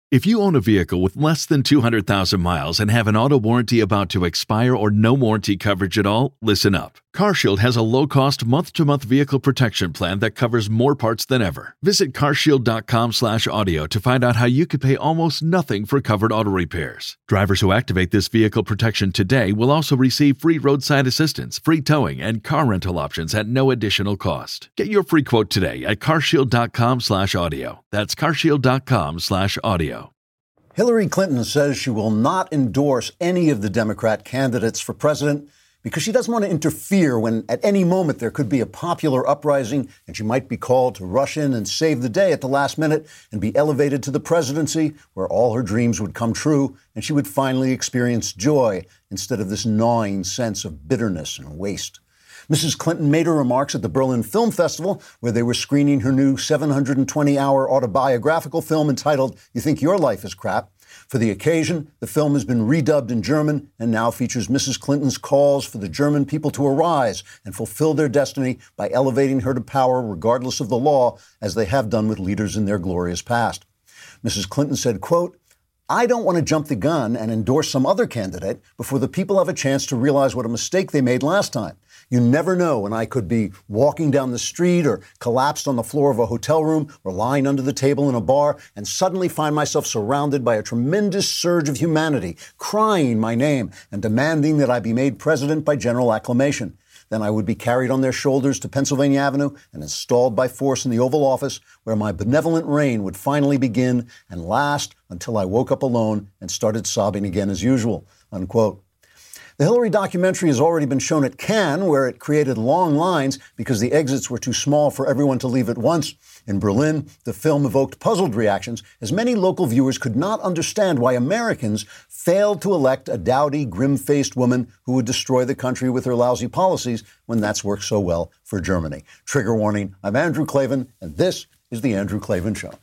If you own a vehicle with less than 200,000 miles and have an auto warranty about to expire or no warranty coverage at all, listen up. CarShield has a low-cost month-to-month vehicle protection plan that covers more parts than ever. Visit carshield.com/audio to find out how you could pay almost nothing for covered auto repairs. Drivers who activate this vehicle protection today will also receive free roadside assistance, free towing, and car rental options at no additional cost. Get your free quote today at carshield.com/audio. That's carshield.com/audio. Hillary Clinton says she will not endorse any of the Democrat candidates for president because she doesn't want to interfere when at any moment there could be a popular uprising and she might be called to rush in and save the day at the last minute and be elevated to the presidency where all her dreams would come true and she would finally experience joy instead of this gnawing sense of bitterness and waste. Mrs. Clinton made her remarks at the Berlin Film Festival, where they were screening her new 720-hour autobiographical film entitled You Think Your Life is Crap. For the occasion, the film has been redubbed in German and now features Mrs. Clinton's calls for the German people to arise and fulfill their destiny by elevating her to power regardless of the law, as they have done with leaders in their glorious past. Mrs. Clinton said, quote, "I don't want to jump the gun and endorse some other candidate before the people have a chance to realize what a mistake they made last time. You never know when I could be walking down the street or collapsed on the floor of a hotel room or lying under the table in a bar and suddenly find myself surrounded by a tremendous surge of humanity, crying my name and demanding that I be made president by general acclamation. Then I would be carried on their shoulders to Pennsylvania Avenue and installed by force in the Oval Office, where my benevolent reign would finally begin and last until I woke up alone and started sobbing again as usual," unquote. The Hillary documentary has already been shown at Cannes, where it created long lines because the exits were too small for everyone to leave at once. In Berlin, the film evoked puzzled reactions, as many local viewers could not understand why Americans failed to elect a dowdy, grim-faced woman who would destroy the country with her lousy policies when that's worked so well for Germany. Trigger warning, I'm Andrew Klavan, and this is The Andrew Klavan Show.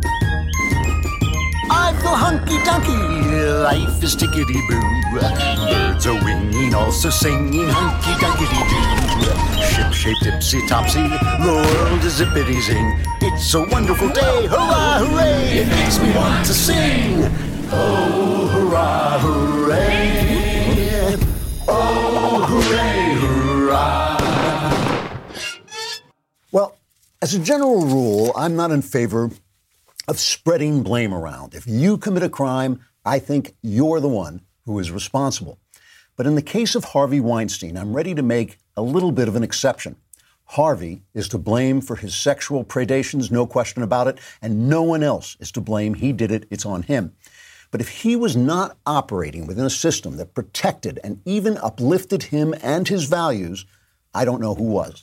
I feel hunky-dunky, life is tickety-boo. Birds are winging, also singing hunky-dunky-doo. Ship-shaped, ipsy-topsy, the world is zippity-zing. It's a wonderful day, hurrah, hooray! It makes me want to sing. Oh, hurrah, hooray! Oh, hooray, hurrah! Well, as a general rule, I'm not in favor of spreading blame around. If you commit a crime, I think you're the one who is responsible. But in the case of Harvey Weinstein, I'm ready to make a little bit of an exception. Harvey is to blame for his sexual predations, no question about it, and no one else is to blame. He did it. It's on him. But if he was not operating within a system that protected and even uplifted him and his values, I don't know who was.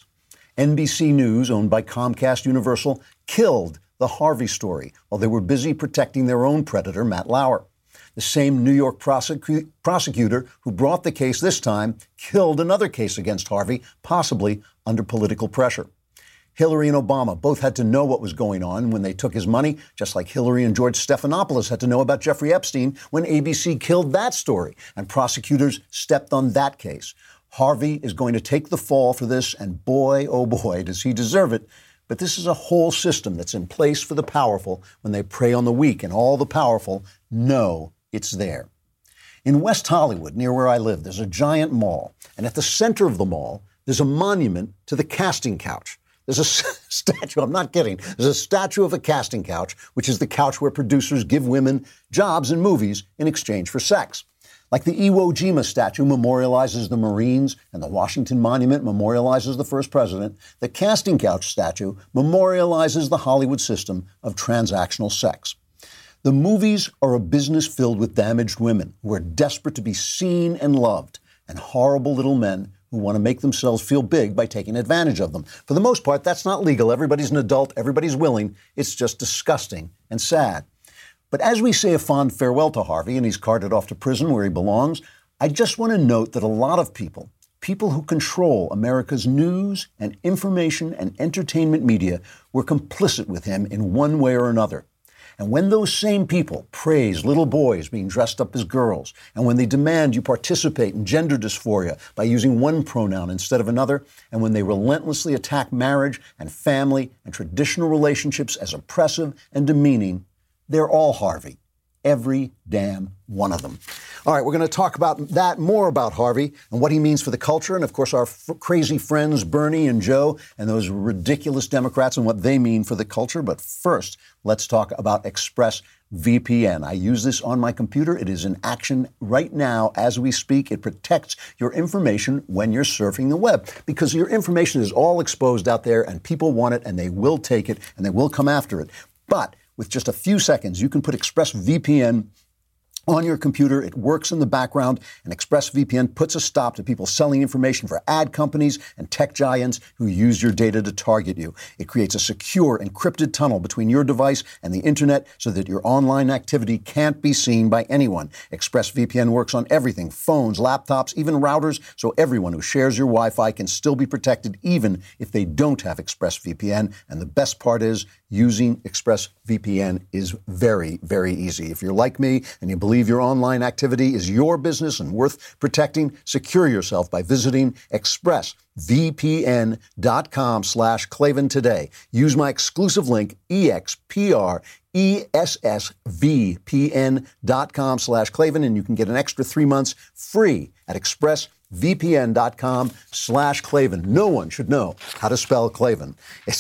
NBC News, owned by Comcast Universal, killed the Harvey story while they were busy protecting their own predator, Matt Lauer. The same New York prosecutor who brought the case this time killed another case against Harvey, possibly under political pressure. Hillary and Obama both had to know what was going on when they took his money, just like Hillary and George Stephanopoulos had to know about Jeffrey Epstein when ABC killed that story, and prosecutors stepped on that case. Harvey is going to take the fall for this, and boy, oh boy, does he deserve it. But this is a whole system that's in place for the powerful when they prey on the weak, and all the powerful know it's there. In West Hollywood, near where I live, there's a giant mall, and at the center of the mall, there's a monument to the casting couch. There's a statue, I'm not kidding, there's a statue of a casting couch, which is the couch where producers give women jobs in movies in exchange for sex. Like the Iwo Jima statue memorializes the Marines and the Washington Monument memorializes the first president, the casting couch statue memorializes the Hollywood system of transactional sex. The movies are a business filled with damaged women who are desperate to be seen and loved, and horrible little men who want to make themselves feel big by taking advantage of them. For the most part, that's not legal. Everybody's an adult. Everybody's willing. It's just disgusting and sad. But as we say a fond farewell to Harvey and he's carted off to prison where he belongs, I just want to note that a lot of people who control America's news and information and entertainment media, were complicit with him in one way or another. And when those same people praise little boys being dressed up as girls, and when they demand you participate in gender dysphoria by using one pronoun instead of another, and when they relentlessly attack marriage and family and traditional relationships as oppressive and demeaning, they're all Harvey. every damn one of them. All right, we're going to talk about that, more about Harvey and what he means for the culture, and of course our crazy friends Bernie and Joe and those ridiculous Democrats and what they mean for the culture. But first, let's talk about ExpressVPN. I use this on my computer. It is in action right now as we speak. It protects your information when you're surfing the web, because your information is all exposed out there and people want it and they will take it and they will come after it. But with just a few seconds, you can put ExpressVPN on your computer. It works in the background, and ExpressVPN puts a stop to people selling information for ad companies and tech giants who use your data to target you. It creates a secure, encrypted tunnel between your device and the internet so that your online activity can't be seen by anyone. ExpressVPN works on everything, phones, laptops, even routers, so everyone who shares your Wi-Fi can still be protected even if they don't have ExpressVPN. And the best part is, using ExpressVPN is very, very easy. If you're like me and you believe your online activity is your business and worth protecting, secure yourself by visiting expressvpn.com/Klavan today. Use my exclusive link, expressvpn.com/Klavan, and you can get an extra 3 months free at expressvpn.com/Klavan. No one should know how to spell Klavan. It's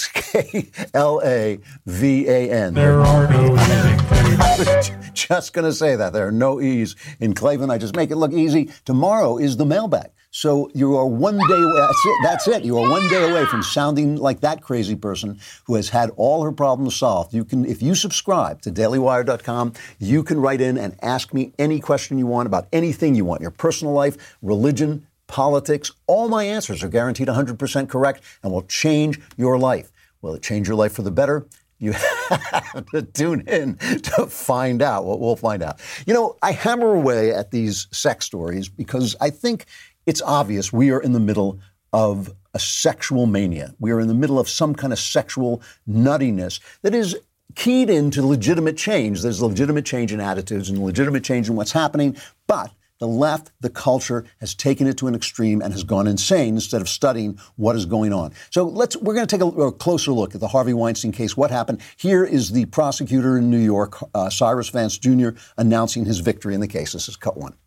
Klavan. There are no E's in Klavan. I was just going to say that. There are no E's in Klavan. I just make it look easy. Tomorrow is the mailbag. So you are one day away. That's it. You are one day away from sounding like that crazy person who has had all her problems solved. You can, if you subscribe to dailywire.com, you can write in and ask me any question you want about anything you want, your personal life, religion, politics. All my answers are guaranteed 100% correct and will change your life. Will it change your life for the better? You have to tune in to find out. Well, we'll find out. You know, I hammer away at these sex stories because I think it's obvious we are in the middle of a sexual mania. We are in the middle of some kind of sexual nuttiness that is keyed into legitimate change. There's legitimate change in attitudes and legitimate change in what's happening, but the left, the culture, has taken it to an extreme and has gone insane instead of studying what is going on. So we're going to take a closer look at the Harvey Weinstein case. What happened? Here is the prosecutor in New York, Cyrus Vance Jr., announcing his victory in the case. This is cut one.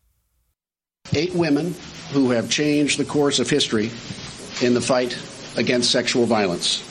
8 women who have changed the course of history in the fight against sexual violence.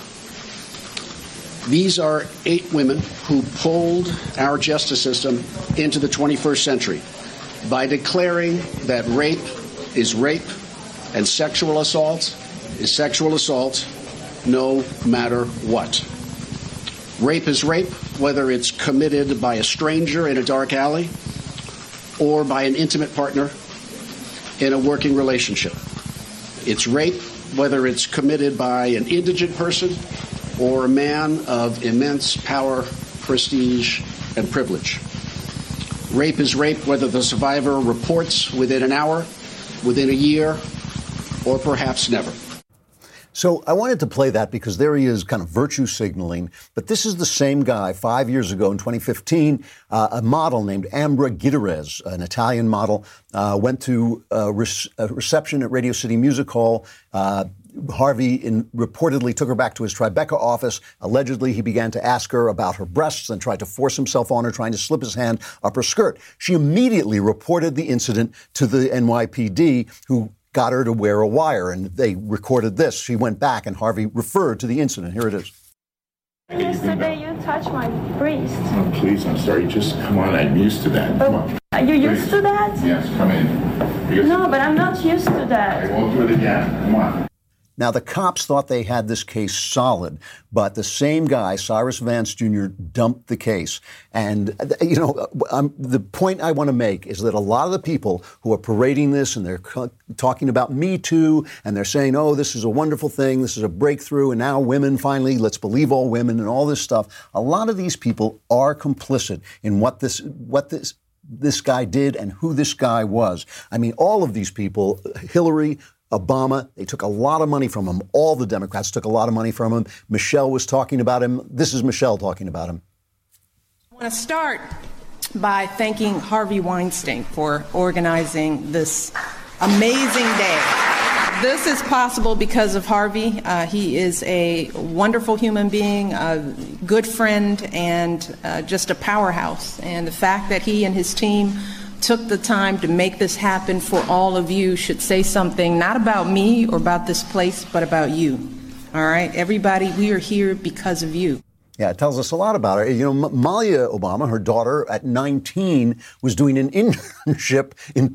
These are 8 women who pulled our justice system into the 21st century by declaring that rape is rape and sexual assault is sexual assault no matter what. Rape is rape, whether it's committed by a stranger in a dark alley or by an intimate partner in a working relationship. It's rape, whether it's committed by an indigent person or a man of immense power, prestige, and privilege. Rape is rape, whether the survivor reports within an hour, within a year, or perhaps never. So I wanted to play that because there he is kind of virtue signaling. But this is the same guy 5 years ago in 2015, a model named Ambra Gutierrez, an Italian model, went to a reception at Radio City Music Hall. Harvey reportedly took her back to his Tribeca office. Allegedly, he began to ask her about her breasts and tried to force himself on her, trying to slip his hand up her skirt. She immediately reported the incident to the NYPD, who got her to wear a wire, and they recorded this. She went back, and Harvey referred to the incident. Here it is. Yesterday you touched my breast. Oh, please, I'm sorry. Just come on. I'm used to that. Come on. Are you used to that? Yes, come in. Because No, but I'm not used to I that. won't do it again. Come on. Now, the cops thought they had this case solid, but the same guy, Cyrus Vance Jr., dumped the case. And, you know, the point I want to make is that a lot of the people who are parading this and they're talking about Me Too, and they're saying, oh, this is a wonderful thing, this is a breakthrough, and now women finally, let's believe all women and all this stuff. A lot of these people are complicit in what this guy did and who this guy was. I mean, all of these people, Hillary, Obama, they took a lot of money from him. All the Democrats took a lot of money from him. Michelle was talking about him. This is Michelle talking about him. I want to start by thanking Harvey Weinstein for organizing this amazing day. This is possible because of Harvey. He is a wonderful human being, a good friend, and just a powerhouse. And the fact that he and his team took the time to make this happen for all of you should say something not about me or about this place, but about you. All right, everybody, we are here because of you. Yeah, it tells us a lot about her. You know, Malia Obama, her daughter, at 19, was doing an internship in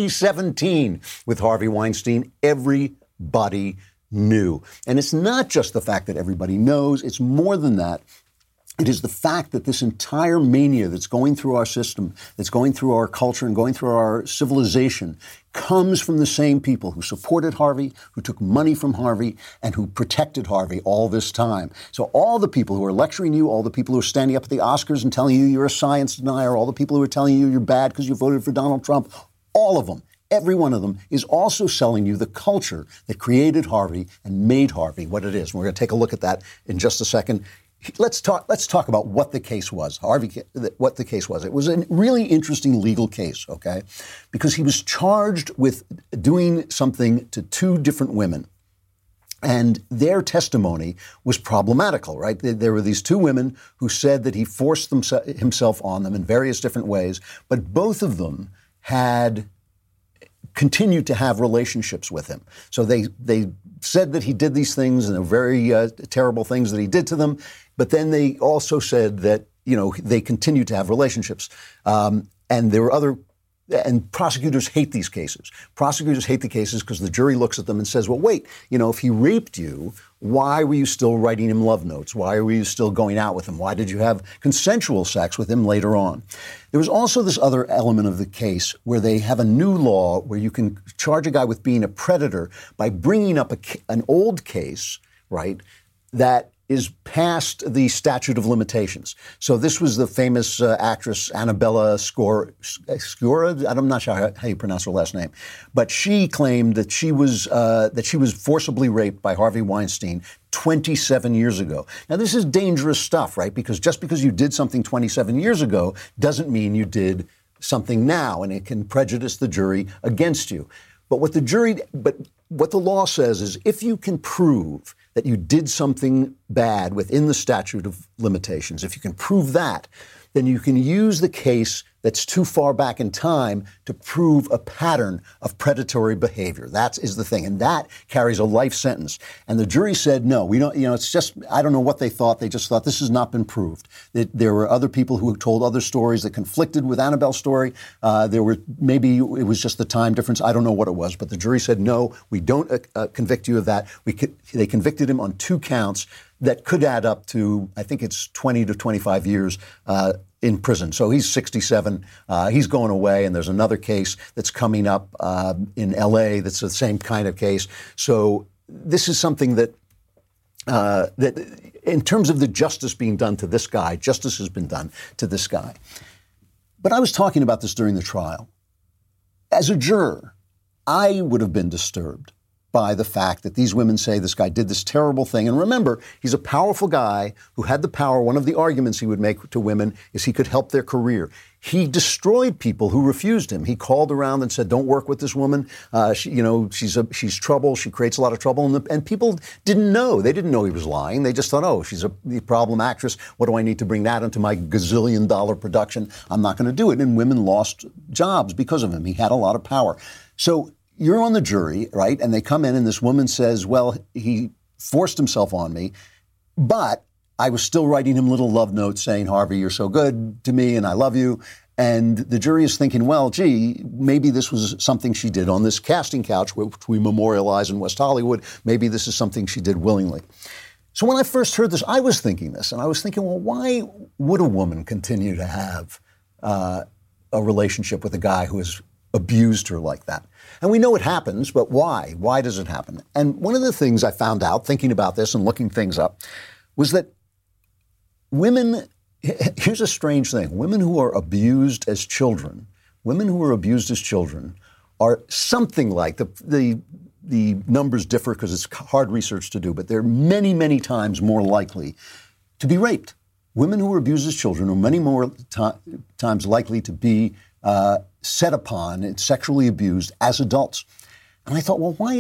2017 with Harvey Weinstein. Everybody knew. And it's not just the fact that everybody knows. It's more than that. It is the fact that this entire mania that's going through our system, that's going through our culture and going through our civilization, comes from the same people who supported Harvey, who took money from Harvey, and who protected Harvey all this time. So all the people who are lecturing you, all the people who are standing up at the Oscars and telling you you're a science denier, all the people who are telling you you're bad because you voted for Donald Trump, all of them, every one of them is also selling you the culture that created Harvey and made Harvey what it is. And we're going to take a look at that in just a second. Let's talk about what the case was. What the case was. It was a really interesting legal case, okay? Because he was charged with doing something to two different women. And their testimony was problematical, right? There were these two women who said that he forced himself on them in various different ways, but both of them had continued to have relationships with him. So they said that he did these things and the very terrible things that he did to them. But then they also said that, you know, they continued to have relationships. And there were other, and prosecutors hate these cases. Prosecutors hate the cases because the jury looks at them and says, well, wait, you know, if he raped you, why were you still writing him love notes? Why were you still going out with him? Why did you have consensual sex with him later on? There was also this other element of the case where they have a new law where you can charge a guy with being a predator by bringing up an old case, right, that is past the statute of limitations. So this was the famous actress Annabella Sciorra. I'm not sure how you pronounce her last name, but she claimed that she was forcibly raped by Harvey Weinstein 27 years ago. Now this is dangerous stuff, right? Because just because you did something 27 years ago doesn't mean you did something now, and it can prejudice the jury against you. But what the law says is if you can prove that you did something bad within the statute of limitations, if you can prove that, then you can use the case that's too far back in time to prove a pattern of predatory behavior. That is the thing. And that carries a life sentence. And the jury said, no, we don't, you know, it's just, I don't know what they thought. They just thought this has not been proved. There were other people who told other stories that conflicted with Annabelle's story. Maybe it was just the time difference. I don't know what it was. But the jury said, no, we don't convict you of that. They convicted him on 2 counts that could add up to, I think it's 20 to 25 years in prison. So he's 67. He's going away, and there's another case that's coming up in L.A. that's the same kind of case. So this is something that in terms of the justice being done to this guy, justice has been done to this guy. But I was talking about this during the trial. As a juror, I would have been disturbed by the fact that these women say this guy did this terrible thing. And remember, he's a powerful guy who had the power. One of the arguments he would make to women is he could help their career. He destroyed people who refused him. He called around and said, don't work with this woman. She's trouble. She creates a lot of trouble. And people didn't know. They didn't know he was lying. They just thought, oh, she's a problem actress. What do I need to bring that into my gazillion-dollar production? I'm not going to do it. And women lost jobs because of him. He had a lot of power. So you're on the jury, right? And they come in and this woman says, well, he forced himself on me, but I was still writing him little love notes saying, Harvey, you're so good to me and I love you. And the jury is thinking, well, gee, maybe this was something she did on this casting couch, which we memorialize in West Hollywood. Maybe this is something she did willingly. So when I first heard this, I was thinking this, and I was thinking, well, why would a woman continue to have a relationship with a guy who has abused her like that? And we know it happens, but why? Why does it happen? And one of the things I found out thinking about this and looking things up was that women, here's a strange thing, women who are abused as children are something like, the numbers differ because it's hard research to do, but they're many, many times more likely to be raped. Women who were abused as children are many more times likely to be set upon and sexually abused as adults. And I thought, well, why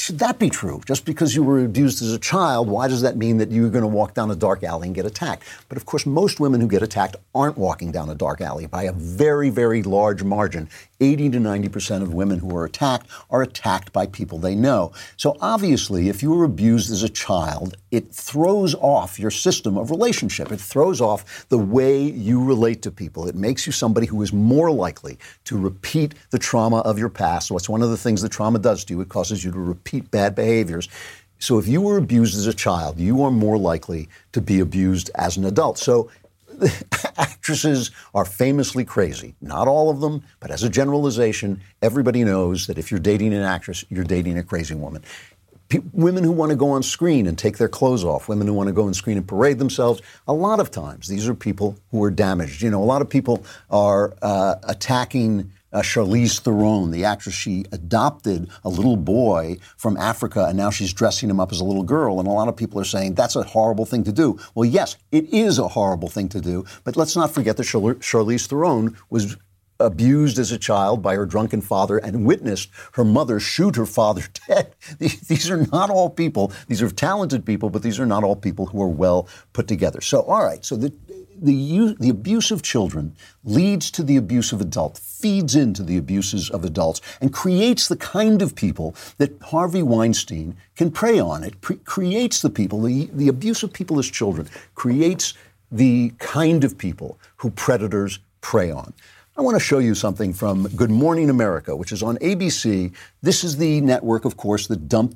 should that be true? Just because you were abused as a child, why does that mean that you're going to walk down a dark alley and get attacked? But of course, most women who get attacked aren't walking down a dark alley by a very, very large margin. 80 to 90% of women who are attacked by people they know. So obviously, if you were abused as a child, it throws off your system of relationship. It throws off the way you relate to people. It makes you somebody who is more likely to repeat the trauma of your past. So it's one of the things that trauma does to you. It causes you to repeat bad behaviors. So if you were abused as a child, you are more likely to be abused as an adult. So actresses are famously crazy. Not all of them, but as a generalization, everybody knows that if you're dating an actress, you're dating a crazy woman. Women who want to go on screen and take their clothes off, women who want to go on screen and parade themselves, a lot of times these are people who are damaged. You know, a lot of people are attacking Charlize Theron, the actress. She adopted a little boy from Africa, and now she's dressing him up as a little girl. And a lot of people are saying that's a horrible thing to do. Well, yes, it is a horrible thing to do. But let's not forget that Charlize Theron was abused as a child by her drunken father and witnessed her mother shoot her father dead. These are not all people. These are talented people, but these are not all people who are well put together. So, all right. So the abuse of children leads to the abuse of adults, feeds into the abuses of adults, and creates the kind of people that Harvey Weinstein can prey on. It creates the people, the abuse of people as children, creates the kind of people who predators prey on. I want to show you something from Good Morning America, which is on ABC. This is the network, of course, that spiked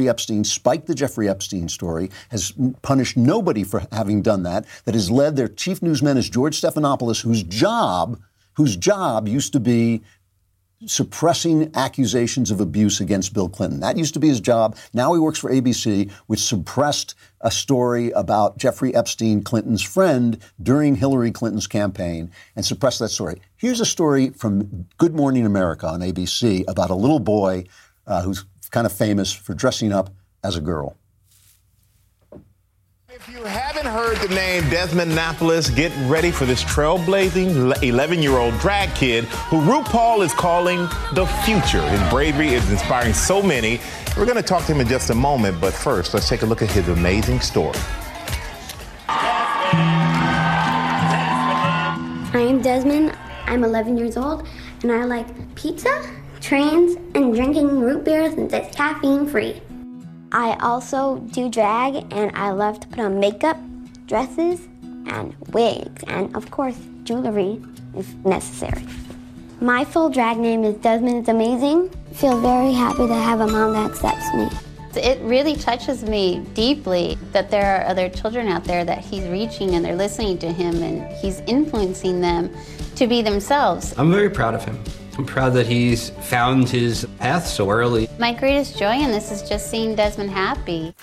the Jeffrey Epstein story, has punished nobody for having done that has led their chief newsman is George Stephanopoulos, whose job used to be suppressing accusations of abuse against Bill Clinton. That used to be his job. Now he works for ABC, which suppressed a story about Jeffrey Epstein, Clinton's friend, during Hillary Clinton's campaign, and suppressed that story. Here's a story from Good Morning America on ABC about a little boy who's kind of famous for dressing up as a girl. If you haven't heard the name Desmond Napoles, get ready for this trailblazing 11-year-old drag kid who RuPaul is calling the future. His bravery is inspiring so many. We're going to talk to him in just a moment, but first, let's take a look at his amazing story. I am Desmond. I'm 11 years old, and I like pizza, trains, and drinking root beers since it's caffeine-free. I also do drag, and I love to put on makeup, dresses, and wigs, and of course, jewelry if necessary. My full drag name is Desmond Is Amazing. I feel very happy to have a mom that accepts me. It really touches me deeply that there are other children out there that he's reaching and they're listening to him and he's influencing them to be themselves. I'm very proud of him. I'm proud that he's found his path so early. My greatest joy in this is just seeing Desmond happy.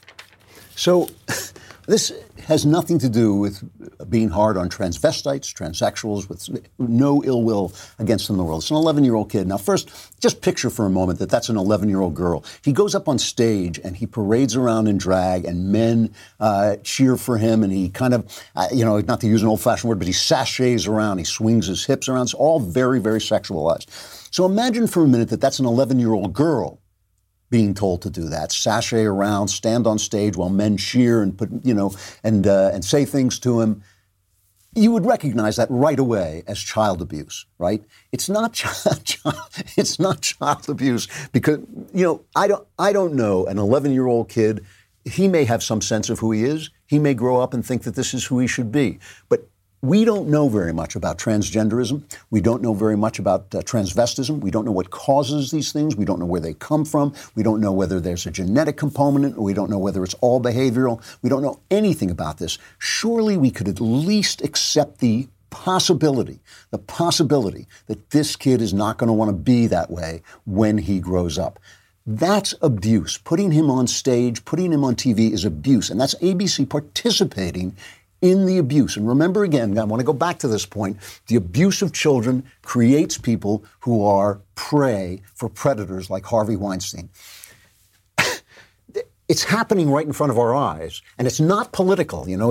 So this has nothing to do with being hard on transvestites, transsexuals, with no ill will against them in the world. It's an 11-year-old kid. Now, first, just picture for a moment that that's an 11-year-old girl. He goes up on stage and he parades around in drag and men cheer for him and he kind of, not to use an old-fashioned word, but he sachets around, he swings his hips around. It's all very, very sexualized. So imagine for a minute that that's an 11-year-old girl being told to do that, sashay around, stand on stage while men cheer and put, and say things to him. You would recognize that right away as child abuse, right? It's not it's not child abuse because I don't know an 11-year-old kid. He may have some sense of who he is. He may grow up and think that this is who he should be, but we don't know very much about transgenderism. We don't know very much about transvestism. We don't know what causes these things. We don't know where they come from. We don't know whether there's a genetic component. We don't know whether it's all behavioral. We don't know anything about this. Surely we could at least accept the possibility that this kid is not going to want to be that way when he grows up. That's abuse. Putting him on stage, putting him on TV is abuse. And that's ABC participating in the abuse. And remember again, I want to go back to this point, the abuse of children creates people who are prey for predators like Harvey Weinstein. it's happening right in front of our eyes, and it's not political. You know,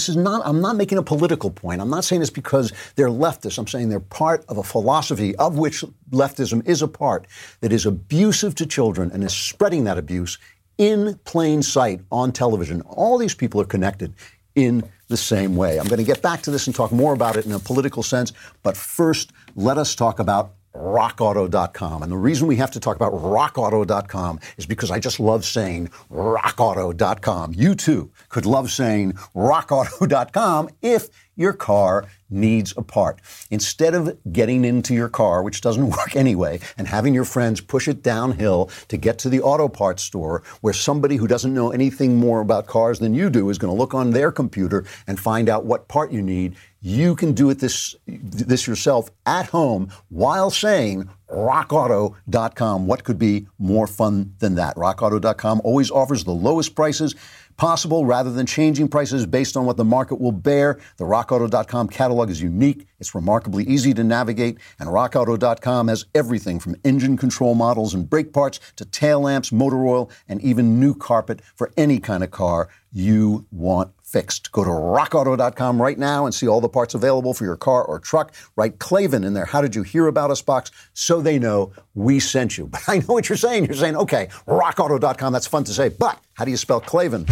I'm not making a political point. I'm not saying this because they're leftists. I'm saying they're part of a philosophy of which leftism is a part that is abusive to children and is spreading that abuse in plain sight on television. All these people are connected in the same way. I'm going to get back to this and talk more about it in a political sense, but first, let us talk about RockAuto.com. And the reason we have to talk about RockAuto.com is because I just love saying RockAuto.com. You too could love saying RockAuto.com if your car needs a part. Instead of getting into your car, which doesn't work anyway, and having your friends push it downhill to get to the auto parts store where somebody who doesn't know anything more about cars than you do is going to look on their computer and find out what part you need, you can do it this yourself at home while saying RockAuto.com. What could be more fun than that? RockAuto.com always offers the lowest prices possible rather than changing prices based on what the market will bear. The RockAuto.com catalog is unique. It's remarkably easy to navigate, and RockAuto.com has everything from engine control models and brake parts to tail lamps, motor oil, and even new carpet for any kind of car you want fixed. Go to RockAuto.com right now and see all the parts available for your car or truck. Write Klavan in their How Did You Hear About Us box so they know we sent you. But I know what you're saying. You're saying, okay, RockAuto.com, that's fun to say, but how do you spell Klavan?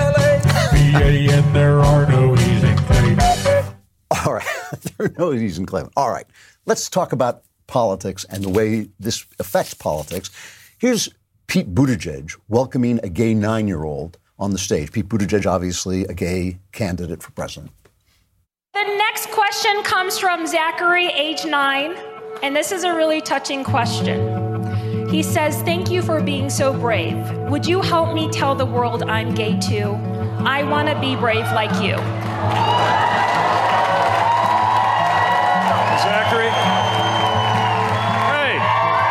K-L-A-V-A-N, there are no E's in Klavan. All right, there are no E's in Klavan. All right, let's talk about politics and the way this affects politics. Here's Pete Buttigieg welcoming a gay 9-year-old on the stage. Pete Buttigieg, obviously a gay candidate for president. The next question comes from Zachary, age 9, and this is a really touching question. He says, "Thank you for being so brave. Would you help me tell the world I'm gay too? I want to be brave like you." Zachary? Hey.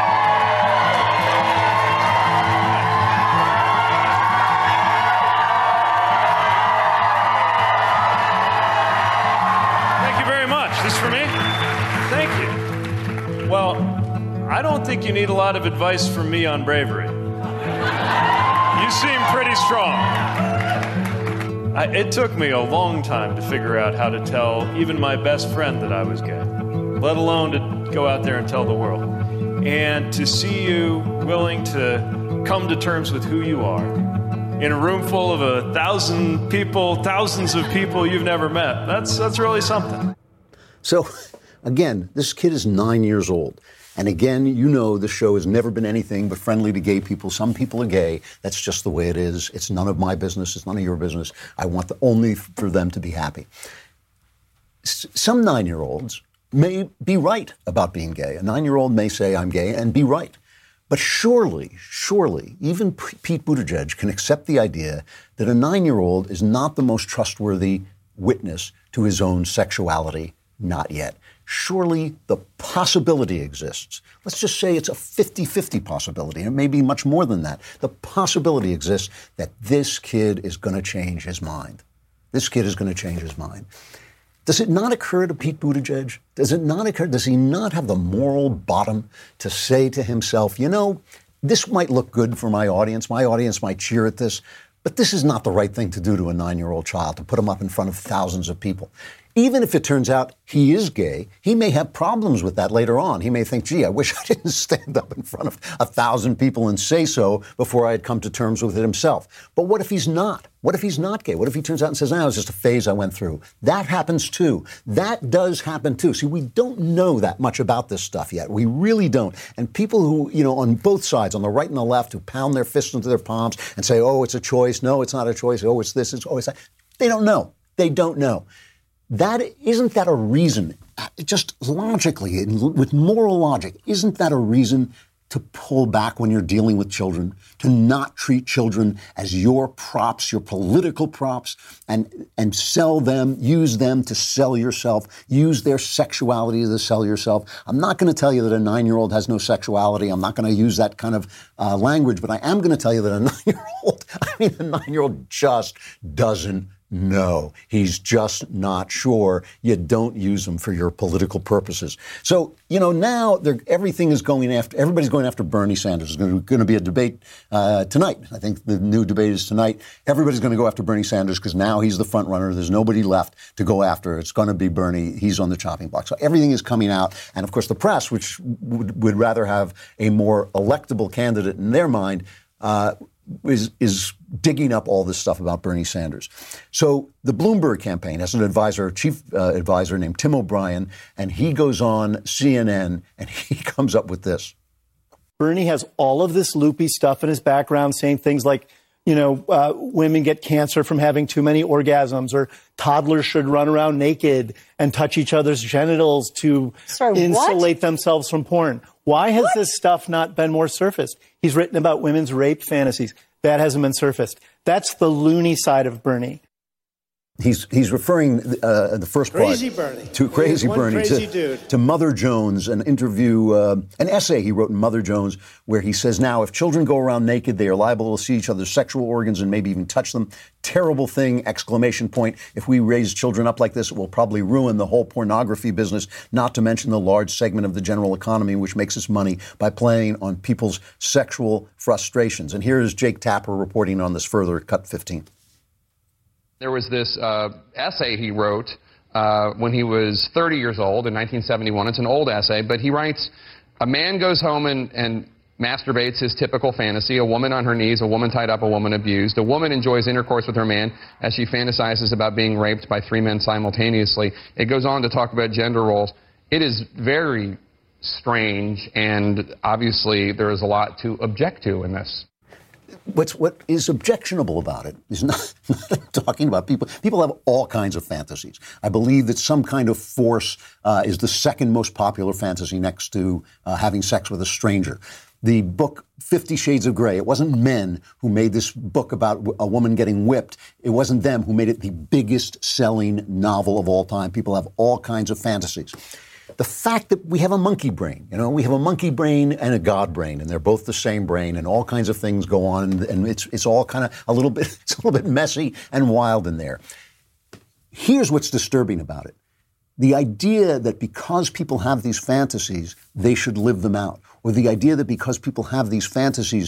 Thank you very much. This is for me? Thank you. Well, I don't think you need a lot of advice from me on bravery. You seem pretty strong. It took me a long time to figure out how to tell even my best friend that I was gay, let alone to go out there and tell the world. And to see you willing to come to terms with who you are in a room full of 1,000 people, thousands of people you've never met, that's really something. So, again, this kid is 9 years old. And again, you know the show has never been anything but friendly to gay people. Some people are gay. That's just the way it is. It's none of my business. It's none of your business. I want only for them to be happy. Some 9-year-olds may be right about being gay. A 9-year-old may say, I'm gay, and be right. But surely, even Pete Buttigieg can accept the idea that a 9-year-old is not the most trustworthy witness to his own sexuality. Not yet. Surely the possibility exists. Let's just say it's a 50-50 possibility. It may be much more than that. The possibility exists that this kid is going to change his mind. This kid is going to change his mind. Does it not occur to Pete Buttigieg? Does he not have the moral bottom to say to himself, you know, this might look good for my audience. My audience might cheer at this. But this is not the right thing to do to a 9-year-old child, to put him up in front of thousands of people. Even if it turns out he is gay, he may have problems with that later on. He may think, gee, I wish I didn't stand up in front of 1,000 people and say so before I had come to terms with it himself. But what if he's not? What if he's not gay? What if he turns out and says, no, it was just a phase I went through? That happens too. That does happen too. See, we don't know that much about this stuff yet. We really don't. And people who, you know, on both sides, on the right and the left, who pound their fists into their palms and say, oh, it's a choice. No, it's not a choice. Oh, it's this. It's always that. They don't know. They don't know. Isn't that a reason, just logically, with moral logic, isn't that a reason to pull back when you're dealing with children, to not treat children as your props, your political props, and sell them, use them to sell yourself, use their sexuality to sell yourself? I'm not going to tell you that a 9-year-old has no sexuality. I'm not going to use that kind of language, but I am going to tell you that a 9-year-old just doesn't No, he's just not sure. You don't use them for your political purposes. So, now everybody's going after Bernie Sanders. There's going to be a debate tonight. I think the new debate is tonight. Everybody's going to go after Bernie Sanders because now he's the front runner. There's nobody left to go after. It's going to be Bernie. He's on the chopping block. So everything is coming out. And, of course, the press, which would rather have a more electable candidate in their mind, is digging up all this stuff about Bernie Sanders. So the Bloomberg campaign has an advisor, chief advisor named Tim O'Brien, and he goes on CNN and he comes up with this. Bernie has all of this loopy stuff in his background saying things like, women get cancer from having too many orgasms, or toddlers should run around naked and touch each other's genitals to insulate themselves from porn. Why has this stuff not been more surfaced? He's written about women's rape fantasies. That hasn't been surfaced. That's the loony side of Bernie. He's referring the first part to Crazy Bernie to Mother Jones, an interview, an essay he wrote in Mother Jones, where he says, now, if children go around naked, they are liable to see each other's sexual organs and maybe even touch them. Terrible thing, exclamation point. If we raise children up like this, it will probably ruin the whole pornography business, not to mention the large segment of the general economy which makes its money by playing on people's sexual frustrations. And here is Jake Tapper reporting on this further at Cut 15. There was this essay he wrote when he was 30 years old in 1971. It's an old essay, but he writes, a man goes home and masturbates his typical fantasy, a woman on her knees, a woman tied up, a woman abused. A woman enjoys intercourse with her man as she fantasizes about being raped by three men simultaneously. It goes on to talk about gender roles. It is very strange, and obviously there is a lot to object to in this. What is objectionable about it is not talking about people. People have all kinds of fantasies. I believe that some kind of force is the second most popular fantasy next to having sex with a stranger. The book 50 Shades of Grey, it wasn't men who made this book about a woman getting whipped. It wasn't them who made it the biggest selling novel of all time. People have all kinds of fantasies. The fact that we have a monkey brain, we have a monkey brain and a God brain, and they're both the same brain, and all kinds of things go on, and it's all kind of a little bit messy and wild in there. Here's what's disturbing about it. The idea that because people have these fantasies, they should live them out. Or the idea that because people have these fantasies,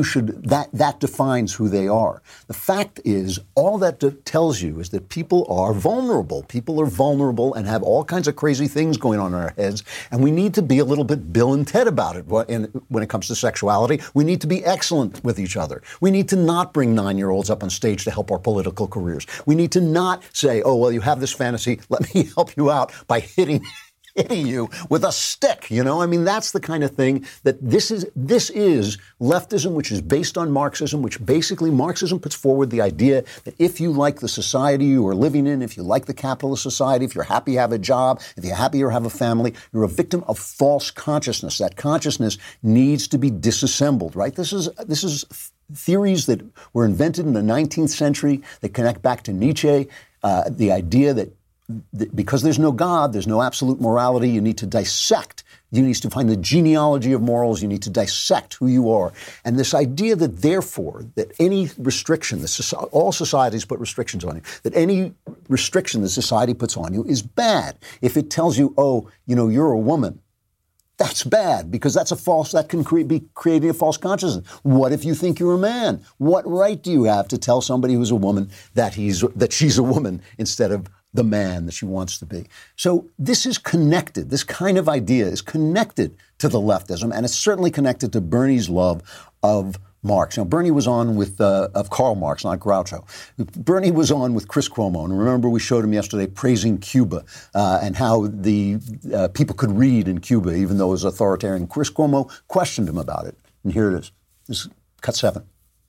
that defines who they are. The fact is, all that tells you is that people are vulnerable. People are vulnerable and have all kinds of crazy things going on in our heads. And we need to be a little bit Bill and Ted about it when it comes to sexuality. We need to be excellent with each other. We need to not bring 9-year-olds up on stage to help our political careers. We need to not say, oh, well, you have this fantasy. Let me help you out by hitting you with a stick, that's the kind of thing that this is leftism, which is based on Marxism, which basically Marxism puts forward the idea that if you like the society you are living in, if you like the capitalist society, if you're happy to have a job, if you're happy or have a family, you're a victim of false consciousness. That consciousness needs to be disassembled, right? This is theories that were invented in the 19th century that connect back to Nietzsche, the idea that because there's no God, there's no absolute morality, you need to dissect. You need to find the genealogy of morals. You need to dissect who you are. And this idea that, therefore, that any restriction, all societies put restrictions on you, that any restriction that society puts on you is bad. If it tells you, you're a woman, that's bad because that can be creating a false consciousness. What if you think you're a man? What right do you have to tell somebody who's a woman that she's a woman instead of the man that she wants to be? So this is connected. This kind of idea is connected to the leftism, and it's certainly connected to Bernie's love of Marx. Now, Bernie was on of Karl Marx, not Groucho. Bernie was on with Chris Cuomo, and remember we showed him yesterday praising Cuba and how the people could read in Cuba, even though it was authoritarian. Chris Cuomo questioned him about it, and here it is. This is Cut 7.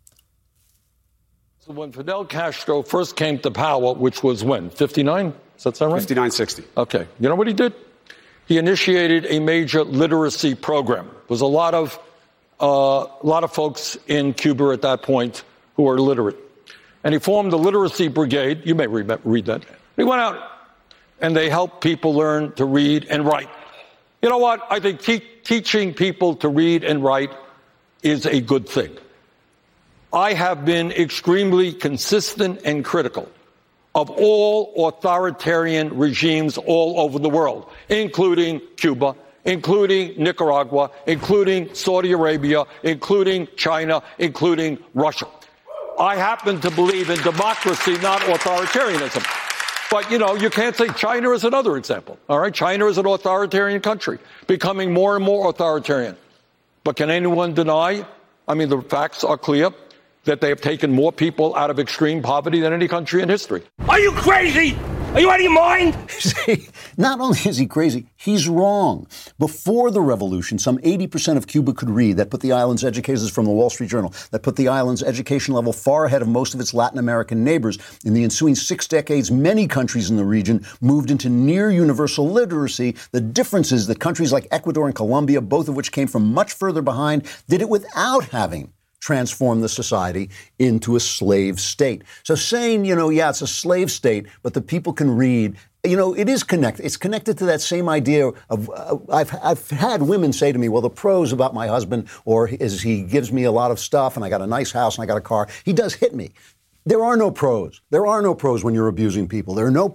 So when Fidel Castro first came to power, which was when? 59? Does that sound right? 59-60. Okay. You know what he did? He initiated a major literacy program. There was a lot of folks in Cuba at that point who were illiterate. And he formed the Literacy Brigade. You may read that. He went out and they helped people learn to read and write. You know what? I think teaching people to read and write is a good thing. I have been extremely consistent and critical of all authoritarian regimes all over the world, including Cuba, including Nicaragua, including Saudi Arabia, including China, including Russia. I happen to believe in democracy, not authoritarianism. But, you can't say China is another example. All right? China is an authoritarian country, becoming more and more authoritarian. But can anyone deny? The facts are clear that they have taken more people out of extreme poverty than any country in history. Are you crazy? Are you out of your mind? See, not only is he crazy, he's wrong. Before the revolution, some 80% of Cuba could read. That put the island's educators from the Wall Street Journal. That put the island's education level far ahead of most of its Latin American neighbors. In the ensuing 6 decades, many countries in the region moved into near universal literacy. The difference is that countries like Ecuador and Colombia, both of which came from much further behind, did it without having transform the society into a slave state. So saying, it's a slave state, but the people can read, it is connected. It's connected to that same idea of, I've had women say to me, well, the pros about my husband is he gives me a lot of stuff and I got a nice house and I got a car. He does hit me. There are no pros. There are no pros when you're abusing people. There's no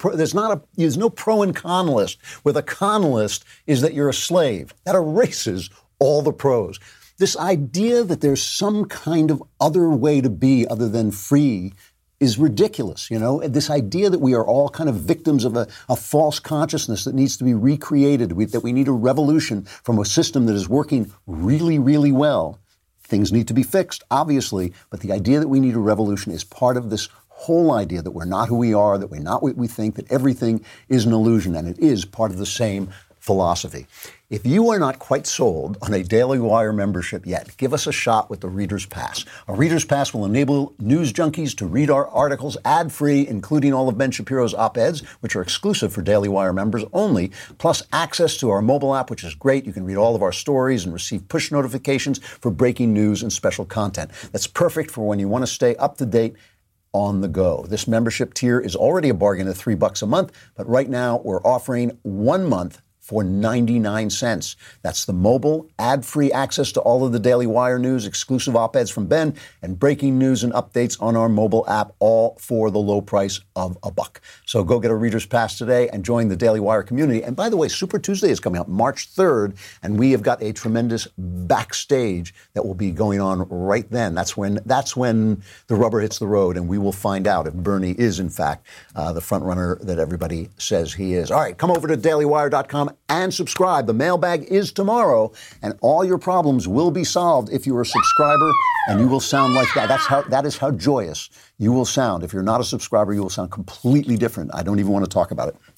pro and con list, where the con list is that you're a slave. That erases all the pros. This idea that there's some kind of other way to be other than free is ridiculous, This idea that we are all kind of victims of a false consciousness that needs to be recreated, that we need a revolution from a system that is working really, really well. Things need to be fixed, obviously, but the idea that we need a revolution is part of this whole idea that we're not who we are, that we're not what we think, that everything is an illusion, and it is part of the same philosophy. If you are not quite sold on a Daily Wire membership yet, give us a shot with the Reader's Pass. A Reader's Pass will enable news junkies to read our articles ad-free, including all of Ben Shapiro's op-eds, which are exclusive for Daily Wire members only, plus access to our mobile app, which is great. You can read all of our stories and receive push notifications for breaking news and special content. That's perfect for when you want to stay up to date on the go. This membership tier is already a bargain at $3 a month, but right now we're offering 1 month for 99 cents. That's the mobile, ad-free access to all of the Daily Wire news, exclusive op-eds from Ben, and breaking news and updates on our mobile app, all for the low price of $1. So go get a Reader's Pass today and join the Daily Wire community. And by the way, Super Tuesday is coming up March 3rd, and we have got a tremendous backstage that will be going on right then. That's when the rubber hits the road, and we will find out if Bernie is, in fact, the front runner that everybody says he is. All right, come over to dailywire.com and subscribe. The mailbag is tomorrow, and all your problems will be solved if you're a subscriber, and you will sound like that. That is how joyous you will sound. If you're not a subscriber, you will sound completely different. I don't even want to talk about it.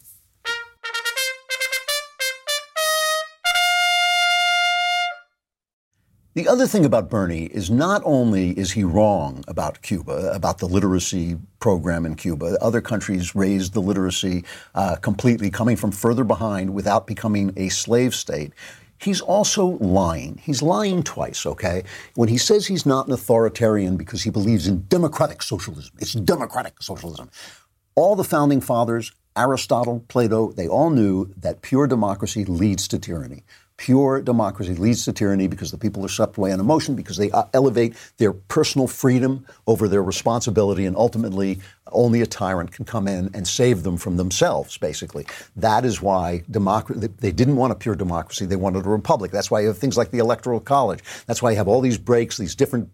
The other thing about Bernie is not only is he wrong about Cuba, about the literacy program in Cuba. Other countries raised the literacy completely, coming from further behind without becoming a slave state. He's also lying. He's lying twice, okay? When he says he's not an authoritarian because he believes in democratic socialism. It's democratic socialism. All the founding fathers, Aristotle, Plato, they all knew that pure democracy leads to tyranny. Pure democracy leads to tyranny because the people are swept away on emotion, because they elevate their personal freedom over their responsibility, and ultimately only a tyrant can come in and save them from themselves, basically. That is why they didn't want a pure democracy. They wanted a republic. That's why you have things like the Electoral College. That's why you have all these breaks, these different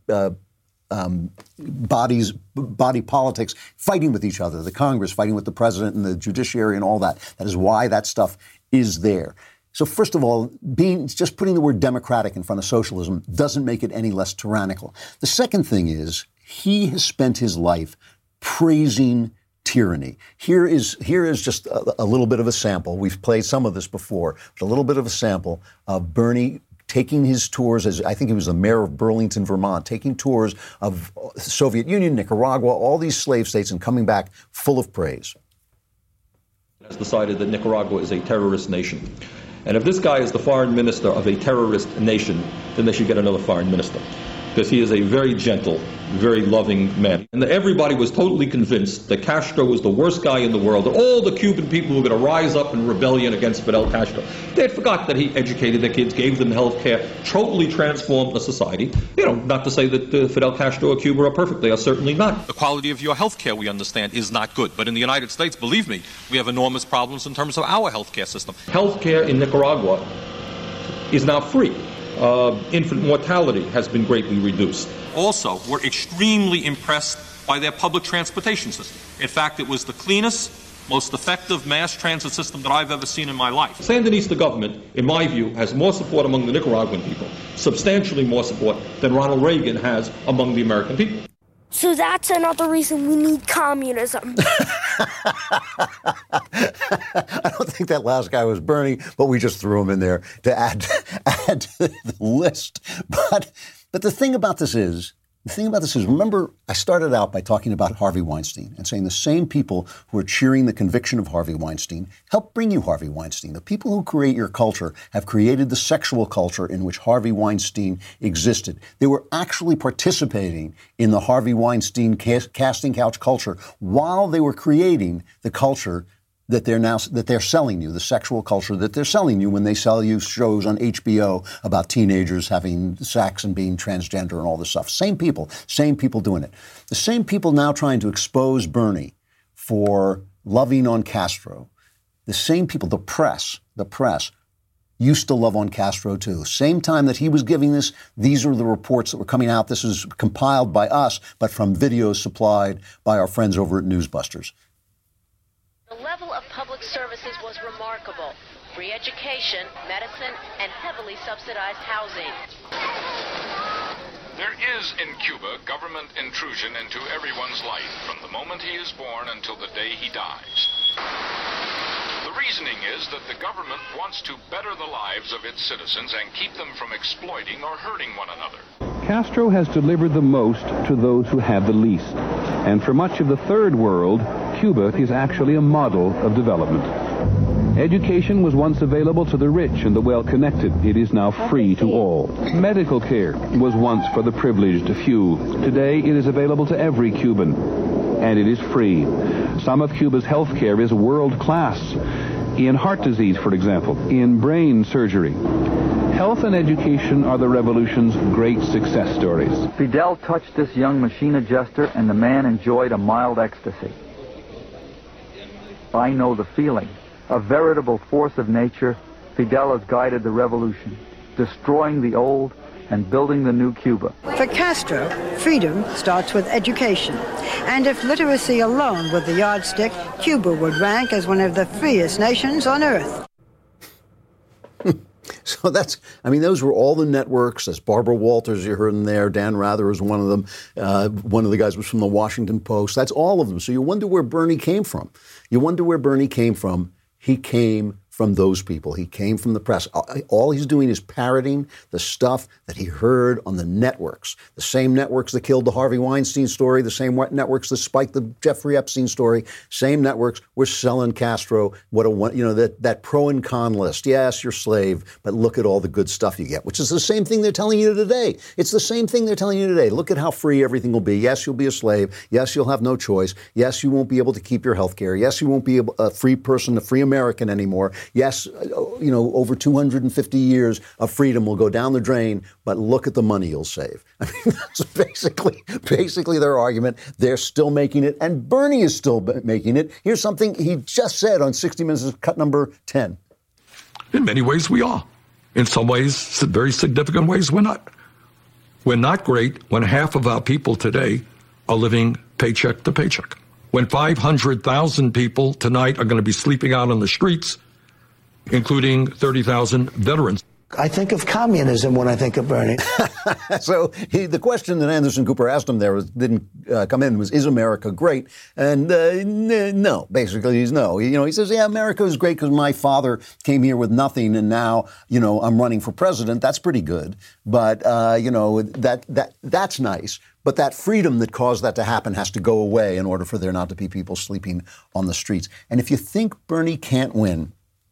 body politics fighting with each other, the Congress fighting with the president and the judiciary and all that. That is why that stuff is there. So first of all, just putting the word democratic in front of socialism doesn't make it any less tyrannical. The second thing is he has spent his life praising tyranny. Here is just a little bit of a sample. We've played some of this before, but a little bit of a sample of Bernie taking his tours, as I think he was the mayor of Burlington, Vermont, taking tours of the Soviet Union, Nicaragua, all these slave states, and coming back full of praise. Has decided that Nicaragua is a terrorist nation. And if this guy is the foreign minister of a terrorist nation, then they should get another foreign minister. because he is a very gentle, very loving man. And everybody was totally convinced that Castro was the worst guy in the world, that all the Cuban people were going to rise up in rebellion against Fidel Castro. They had forgot that he educated their kids, gave them health care, totally transformed the society. You know, not to say that Fidel Castro or Cuba are perfect. They are certainly not. The quality of your health care, we understand, is not good. But in the United States, believe me, we have enormous problems in terms of our health care system. Health care in Nicaragua is now free. Infant mortality has been greatly reduced. Also, we're extremely impressed by their public transportation system. In fact, it was the cleanest, most effective mass transit system that I've ever seen in my life. Sandinista government, in my view, has more support among the Nicaraguan people, substantially more support than Ronald Reagan has among the American people. So that's another reason we need communism. I don't think that last guy was Bernie, but we just threw him in there to add to the list. But the thing about this is, remember, I started out by talking about Harvey Weinstein and saying the same people who are cheering the conviction of Harvey Weinstein help bring you Harvey Weinstein. The people who create your culture have created the sexual culture in which Harvey Weinstein existed. They were actually participating in the Harvey Weinstein casting couch culture while they were creating the culture that they're selling you, the sexual culture that they're selling you when they sell you shows on HBO about teenagers having sex and being transgender and all this stuff. Same people doing it. The same people now trying to expose Bernie for loving on Castro. The same people, the press, used to love on Castro too. Same time that he was giving this, these are the reports that were coming out. This is compiled by us, but from videos supplied by our friends over at Newsbusters. The level of public services was remarkable. Free education, medicine, and heavily subsidized housing. There is in Cuba government intrusion into everyone's life from the moment he is born until the day he dies. The reasoning is that the government wants to better the lives of its citizens and keep them from exploiting or hurting one another. Castro has delivered the most to those who have the least. And for much of the third world, Cuba is actually a model of development. Education was once available to the rich and the well-connected. It is now free to all. Medical care was once for the privileged few. Today, it is available to every Cuban, and it is free. Some of Cuba's health care is world-class. In heart disease, for example, in brain surgery. Health and education are the revolution's great success stories. Fidel touched this young machine adjuster, and the man enjoyed a mild ecstasy. I know the feeling. A veritable force of nature, Fidel has guided the revolution, destroying the old and building the new Cuba. For Castro, freedom starts with education. And if literacy alone were the yardstick, Cuba would rank as one of the freest nations on earth. So those were all the networks. That's Barbara Walters, you heard in there. Dan Rather was one of them. One of the guys was from the Washington Post. That's all of them. So you wonder where Bernie came from. He came from those people. He came from the press. All he's doing is parroting the stuff that he heard on the networks. The same networks that killed the Harvey Weinstein story, the same networks that spiked the Jeffrey Epstein story, same networks were selling Castro that pro and con list. Yes, you're a slave, but look at all the good stuff you get, which is the same thing they're telling you today. It's the same thing they're telling you today. Look at how free everything will be. Yes, you'll be a slave. Yes, you'll have no choice. Yes, you won't be able to keep your health care. Yes, you won't be a free person, a free American anymore. Yes, over 250 years of freedom will go down the drain, but look at the money you'll save. I mean, that's basically their argument. They're still making it, and Bernie is still making it. Here's something he just said on 60 Minutes, cut number 10. In many ways, we are. In some ways, very significant ways, we're not. We're not great when half of our people today are living paycheck to paycheck. When 500,000 people tonight are going to be sleeping out on the streets, including 30,000 veterans. I think of communism when I think of Bernie. So the question that Anderson Cooper asked him there didn't come in was, is America great? And no, basically he's no. He says, yeah, America is great because my father came here with nothing and now, I'm running for president. That's pretty good. But, that's nice. But that freedom that caused that to happen has to go away in order for there not to be people sleeping on the streets. And if you think Bernie can't win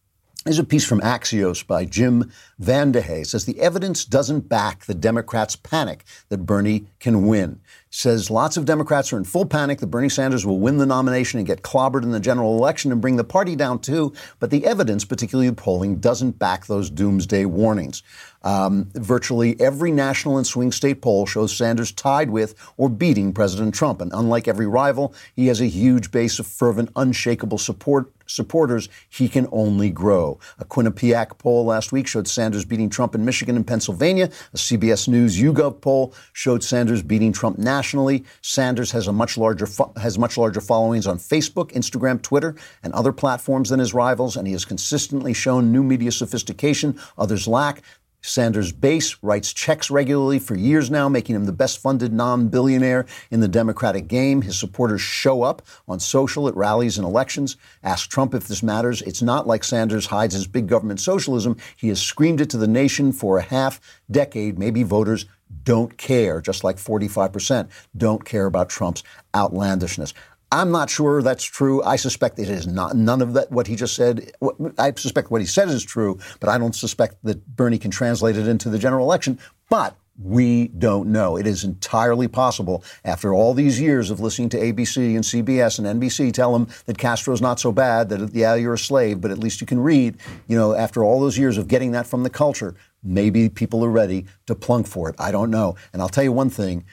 There's a piece from Axios by Jim Vandehey. It says the evidence doesn't back the Democrats' panic that Bernie can win. It says lots of Democrats are in full panic that Bernie Sanders will win the nomination and get clobbered in the general election and bring the party down too. But the evidence, particularly the polling, doesn't back those doomsday warnings. Virtually every national and swing state poll shows Sanders tied with or beating President Trump. And unlike every rival, he has a huge base of fervent, unshakable supporters. He can only grow. A Quinnipiac poll last week showed Sanders beating Trump in Michigan and Pennsylvania. A CBS News YouGov poll showed Sanders beating Trump nationally. Sanders has much larger followings on Facebook, Instagram, Twitter, and other platforms than his rivals, and he has consistently shown new media sophistication others lack. Sanders' base writes checks regularly for years now, making him the best-funded non-billionaire in the Democratic game. His supporters show up on social at rallies and elections. Ask Trump if this matters. It's not like Sanders hides his big government socialism. He has screamed it to the nation for a half-decade. Maybe voters don't care, just like 45% don't care about Trump's outlandishness. I'm not sure that's true. I suspect it is not. None of that, what he just said, I suspect what he said is true, but I don't suspect that Bernie can translate it into the general election. But we don't know. It is entirely possible, after all these years of listening to ABC and CBS and NBC tell him that Castro's not so bad, that, yeah, you're a slave, but at least you can read, after all those years of getting that from the culture, maybe people are ready to plunk for it. I don't know. And I'll tell you one thing,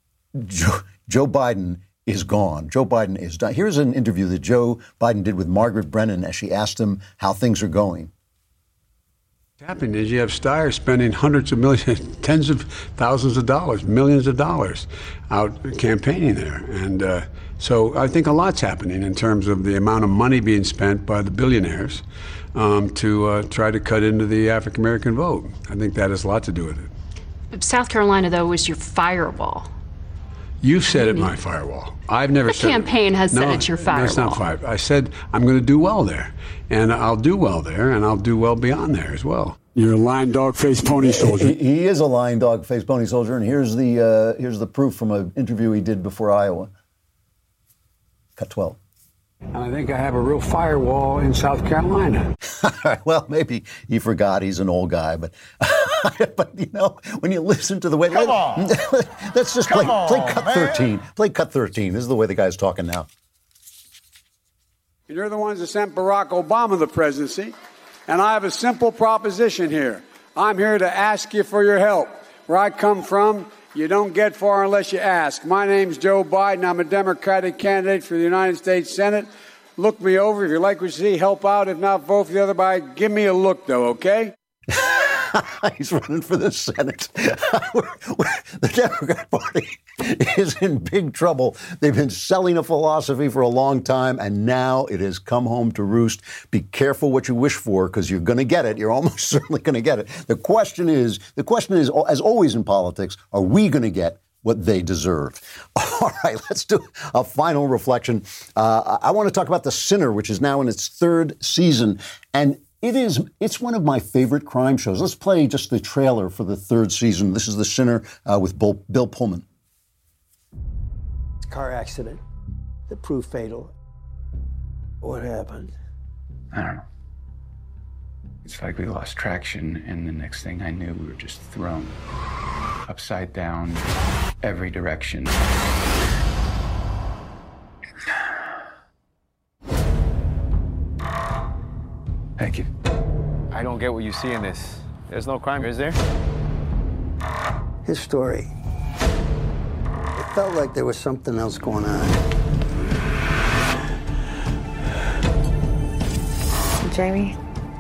Joe Biden is gone. Joe Biden is done. Here's an interview that Joe Biden did with Margaret Brennan as she asked him how things are going. What's happening is you have Steyer spending hundreds of millions, tens of thousands of dollars, millions of dollars out campaigning there. And so I think a lot's happening in terms of the amount of money being spent by the billionaires to try to cut into the African-American vote. I think that has a lot to do with it. South Carolina, though, was your firewall. You've said it, my firewall. I've never said it. The campaign has said it's your firewall. That's not firewall. I said I'm going to do well there, and I'll do well there, and I'll do well beyond there as well. You're a lying dog-faced pony soldier. He is a lying dog-faced pony soldier, and here's the proof from an interview he did before Iowa. Cut 12. And I think I have a real firewall in South Carolina. Well, maybe he forgot he's an old guy, but when you listen to the way... Come on. Let's just play cut 13. Play cut 13. This is the way the guy's talking now. You're the ones that sent Barack Obama the presidency, and I have a simple proposition here. I'm here to ask you for your help. Where I come from, you don't get far unless you ask. My name's Joe Biden. I'm a Democratic candidate for the United States Senate. Look me over. If you like what you see, help out. If not, vote for the other guy. Give me a look, though, okay? He's running for the Senate. The Democrat Party is in big trouble. They've been selling a philosophy for a long time, and now it has come home to roost. Be careful what you wish for, because you're going to get it. You're almost certainly going to get it. The question is, as always in politics, are we going to get what they deserve? All right, let's do a final reflection. I want to talk about The Sinner, which is now in its third season, and it's one of my favorite crime shows. Let's play just the trailer for the third season. This is The Sinner with Bill Pullman. Car accident that proved fatal. What happened? I don't know. It's like we lost traction, and the next thing I knew, we were just thrown upside down, every direction. Thank you. I don't get what you see in this. There's no crime, is there? His story. It felt like there was something else going on. Jamie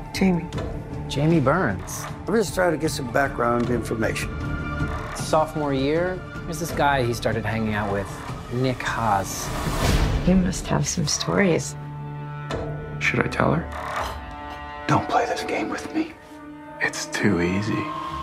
Burns. I'm just trying to get some background information. Sophomore year, there's this guy he started hanging out with, Nick Haas. You must have some stories. Should I tell her? Don't play this game with me. It's too easy.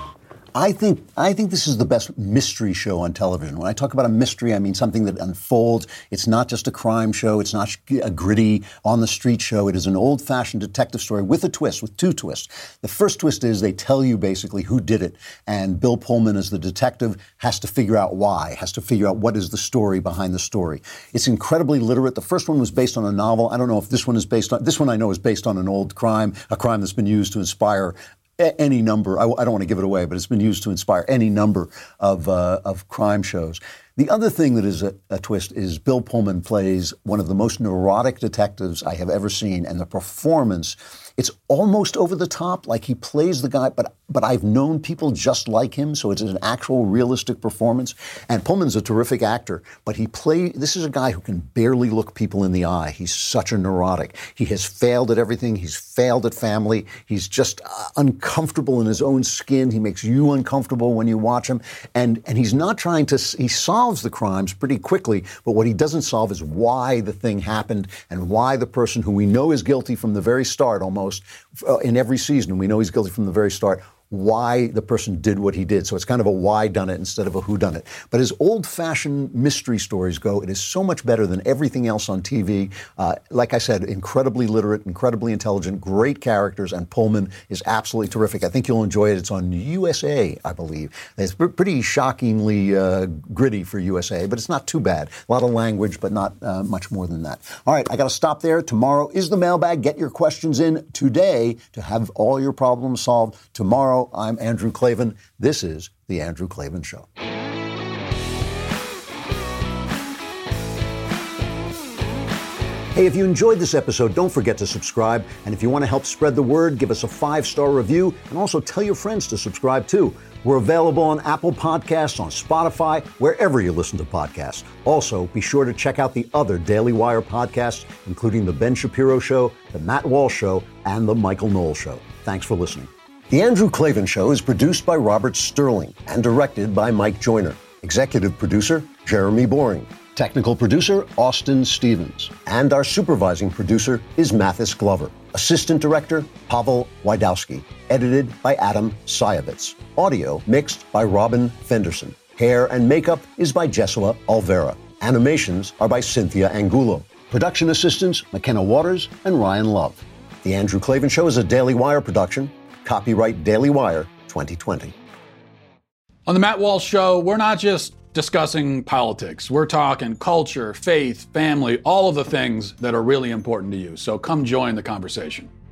I think this is the best mystery show on television. When I talk about a mystery, I mean something that unfolds. It's not just a crime show. It's not a gritty on-the-street show. It is an old-fashioned detective story with a twist, with two twists. The first twist is they tell you basically who did it, and Bill Pullman, as the detective, has to figure out why, has to figure out what is the story behind the story. It's incredibly literate. The first one was based on a novel. I don't know if this one is based on... This one I know is based on an old crime, a crime that's been used to inspire any number. I don't want to give it away, but it's been used to inspire any number of crime shows. The other thing that is a twist is Bill Pullman plays one of the most neurotic detectives I have ever seen, and the performance, it's almost over the top, like he plays the guy, but I've known people just like him, so it's an actual realistic performance. And Pullman's a terrific actor, but this is a guy who can barely look people in the eye. He's such a neurotic. He has failed at everything. He's failed at family. He's just uncomfortable in his own skin. He makes you uncomfortable when you watch him. And he's not trying to, he solves the crimes pretty quickly, but what he doesn't solve is why the thing happened and why the person who we know is guilty from the very start, almost in every season, we know he's guilty from the very start, why the person did what he did. So it's kind of a why done it instead of a who done it. But as old-fashioned mystery stories go, it is so much better than everything else on TV. Like I said, incredibly literate, incredibly intelligent, great characters, and Pullman is absolutely terrific. I think you'll enjoy it. It's on USA, I believe. It's pretty shockingly gritty for USA, but it's not too bad. A lot of language, but not much more than that. All right, I got to stop there. Tomorrow is the mailbag. Get your questions in today to have all your problems solved. Tomorrow, I'm Andrew Klavan. This is The Andrew Klavan Show. Hey, if you enjoyed this episode, don't forget to subscribe. And if you want to help spread the word, give us a 5-star review and also tell your friends to subscribe too. We're available on Apple Podcasts, on Spotify, wherever you listen to podcasts. Also, be sure to check out the other Daily Wire podcasts, including The Ben Shapiro Show, The Matt Walsh Show, and The Michael Knowles Show. Thanks for listening. The Andrew Klavan Show is produced by Robert Sterling and directed by Mike Joyner. Executive producer, Jeremy Boring. Technical producer, Austin Stevens. And our supervising producer is Mathis Glover. Assistant director, Pavel Wydowski. Edited by Adam Sayevitz. Audio mixed by Robin Fenderson. Hair and makeup is by Jesua Alvera. Animations are by Cynthia Angulo. Production assistants, McKenna Waters and Ryan Love. The Andrew Klavan Show is a Daily Wire production. Copyright Daily Wire 2020. On the Matt Walsh Show, we're not just discussing politics. We're talking culture, faith, family, all of the things that are really important to you. So come join the conversation.